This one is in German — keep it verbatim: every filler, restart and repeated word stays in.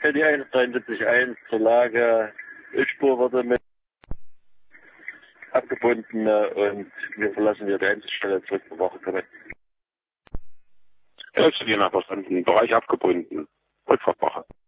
Die eins dreiundsiebzig eins zur Lage. Ölspur wurde mit abgebunden und wir verlassen hier die Einsatzstelle zurück zur Wache kommen. elf zu dir nach verstanden, Bereich abgebunden. Rückfahrtwache.